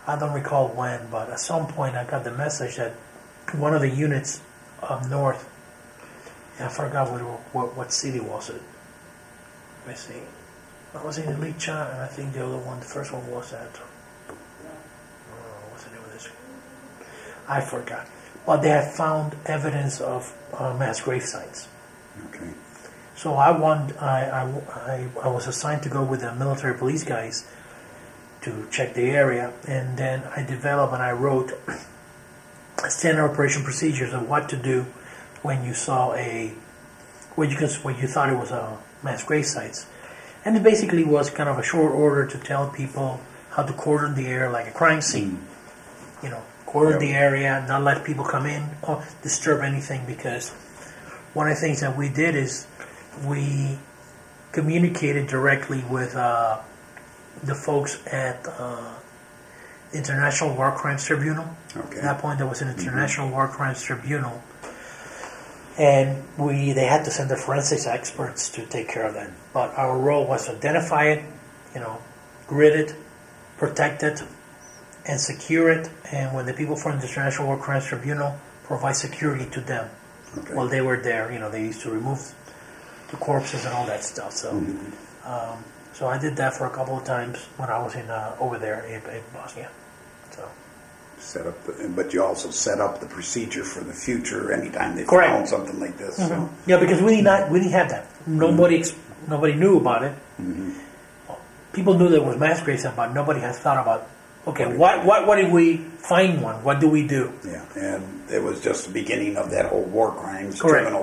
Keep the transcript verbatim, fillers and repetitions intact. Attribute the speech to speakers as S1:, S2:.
S1: I don't recall when, but at some point I got the message that one of the units up north, I forgot what, what, what city was it. Let me see. I was in Licha, and I think the other one, the first one was at, oh, what's the name of this? I forgot. But they had found evidence of uh, mass grave sites.
S2: Okay.
S1: So I, want, I, I, I, I was assigned to go with the military police guys to check the area, and then I developed and I wrote standard operation procedures of what to do when you saw a, what you, could, what you thought it was a mass grave sites. And it basically was kind of a short order to tell people how to cordon the area like a crime scene. Mm. You know, cordon yep. the area, not let people come in or disturb anything, because one of the things that we did is we communicated directly with uh, the folks at uh, International War Crimes Tribunal.
S2: Okay.
S1: At that point, there was an International mm-hmm. War Crimes Tribunal. And we they had to send the forensics experts to take care of that. But our role was to identify it, you know, grid it, protect it, and secure it. And when the people from the International War Crimes Tribunal provide security to them, okay. while they were there, you know, they used to remove the corpses and all that stuff. So, mm-hmm. um, so I did that for a couple of times when I was in uh, over there in, in Bosnia. So.
S2: Set up, the, but you also set up the procedure for the future anytime they
S1: Correct.
S2: found something like this. Mm-hmm. So.
S1: Yeah, because we did not, we didn't have that. Nobody, mm-hmm. nobody knew about it.
S2: Mm-hmm.
S1: People knew there was mass graves, but nobody has thought about. Okay, what, what, what did we find one? What do we do?
S2: Yeah, and it was just the beginning of that whole war crimes.
S1: Correct.
S2: Criminal